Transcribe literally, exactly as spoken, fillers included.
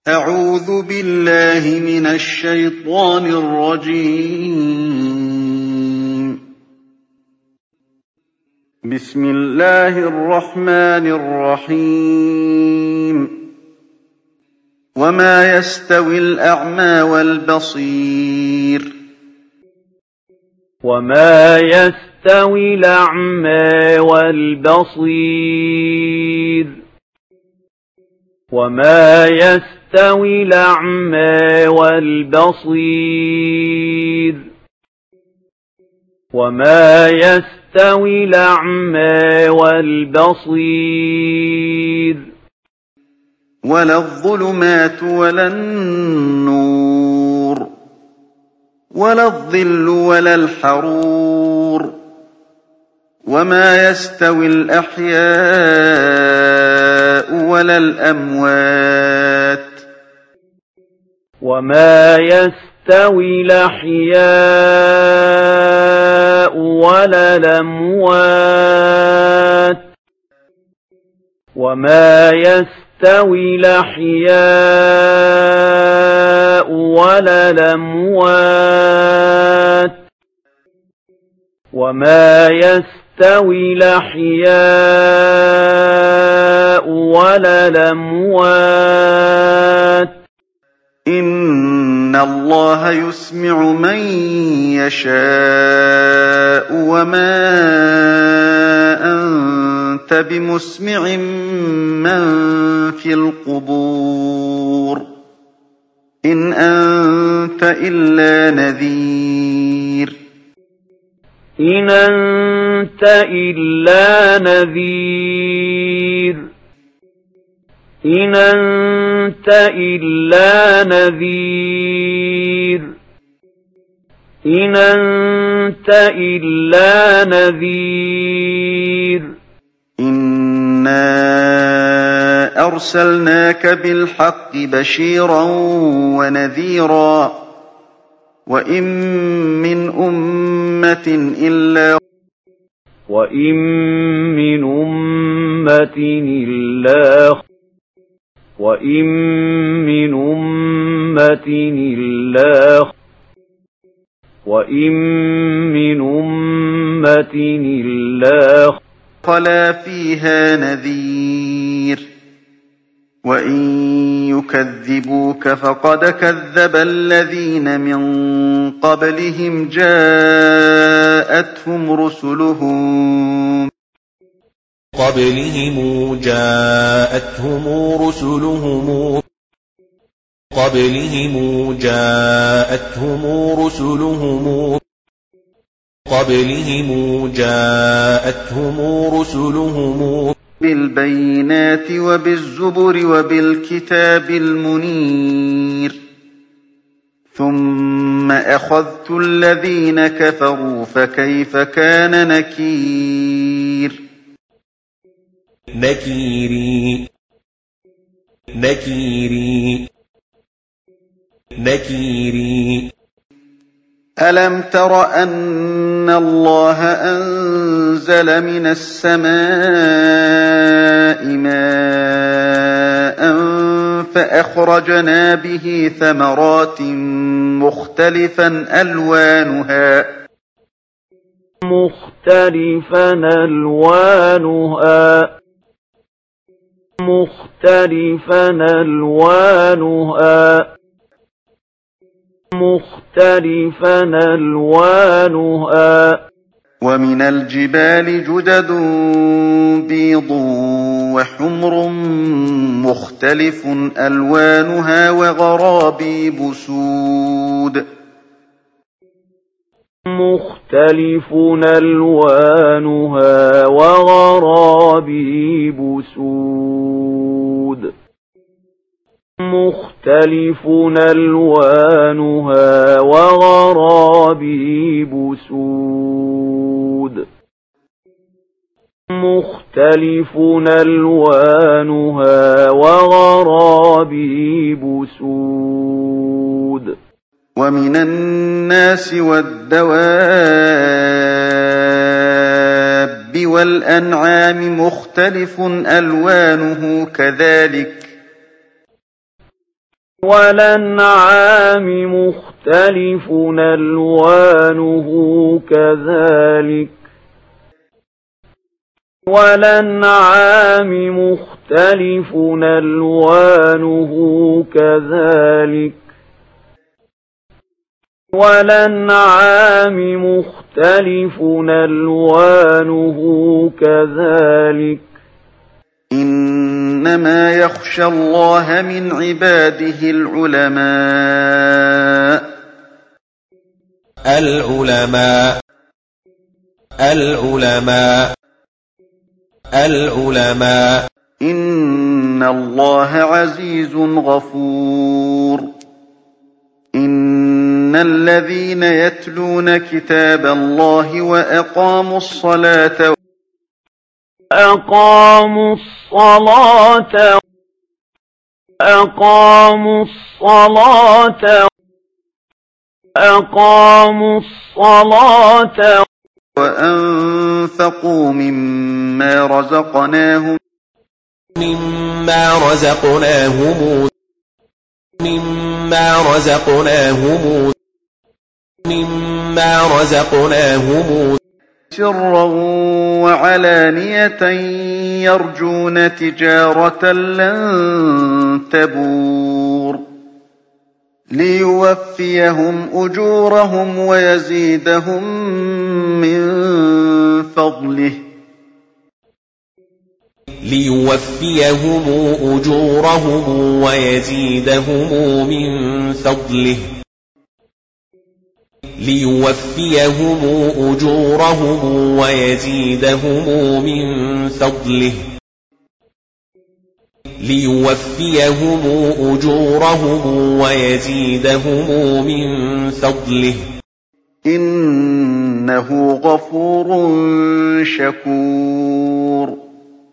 أعوذ بالله من الشيطان الرجيم. بسم الله الرحمن الرحيم. وما يستوي الأعمى والبصير وما يستوي الأعمى والبصير وما يستوي الأعمى والبصير وما يستوي الأعمى والبصير ولا الظلمات ولا النور ولا الظل ولا الحرور وما يستوي الأحياء ولا الأموات وما يستوي الأحياء ولا الأموات وما يستوي الأحياء ولا الأموات وما يستوي الأحياء ولا الأموات إن الله يسمع من يشاء وما أنت بمسمع من في القبور إن أنت إلا نذير إن أنت إلا نذير إن أنت إلا نذير إن أنت إلا نذير إنا أرسلناك بالحق بشيرا ونذيرا وإن من أمة إلا وإن من أمة إلا وإن من أمة إلا وإن من أمة إلا خلا فيها نذير وإن يكذبوك فقد كذب الذين من قبلهم جاءتهم رسلهم قبلهم جاءتهم رسلهم قبلهم جاءتهم رسلهم قبلهم جاءتهم رسلهم بالبينات وبالزبر وبالكتاب المنير ثم أخذت الذين كفروا فكيف كان نكير نكيري نكيري نكيري ألم تر أن الله أنزل من السماء ماء فأخرجنا به ثمرات مختلفا ألوانها مختلفا ألوانها مختلفا ألوانها مختلفا ألوانها ومن الجبال جدد بيض وحمر مختلف ألوانها وغرابيب سود مختلف ألوانها وغرابيب سود مختلف ألوانها وغرابيب سود مختلف ألوانها وغرابيب سود ومن الناس والدواب والأنعام مختلف ألوانه كذلك وَالْأَنْعَامِ مُخْتَلِفٌ أَلْوَانُهُ كَذَلِكَ وَالْأَنْعَامِ مُخْتَلِفٌ أَلْوَانُهُ كَذَلِكَ وَالْأَنْعَامِ مُخْتَلِفٌ أَلْوَانُهُ كَذَلِكَ إِنَّمَا يَخْشَى اللَّهَ مِنْ عِبَادِهِ الْعُلَمَاءُ العلماء العلماء العلماء إِنَّ اللَّهَ عَزِيزٌ غَفُورٌ إِنَّ الَّذِينَ يَتْلُونَ كِتَابَ اللَّهِ وَأَقَامُوا الصَّلَاةَ أَقَامُوا الصَّلَاةَ أَقَامُوا الصَّلَاةَ أَقَامُوا الصَّلَاةَ وَأَنفَقُوا مِمَّا رَزَقْنَاهُمْ مِمَّا رَزَقْنَاهُمْ مِمَّا رَزَقْناهُمْ مِمَّا رَزَقْناهُمْ سِرًّا وَعَلَانِيَةً يَرْجُونَ تِجَارَةً لَّن تَبُورَ لِيُوَفِّيَهُمْ أُجُورَهُمْ وَيَزِيدَهُم مِّن فَضْلِهِ لِيُوَفِّيَهُمْ أُجُورَهُمْ وَيَزِيدَهُم مِّن فَضْلِهِ لِيُوَفِّيَهُمْ أُجُورَهُمْ وَيَزِيدَهُم مِّن فَضْلِهِ لِيُوَفِّيَهُمْ أُجُورَهُمْ وَيَزِيدَهُم مِّن فَضْلِهِ إِنَّهُ غَفُورٌ شَكُورٌ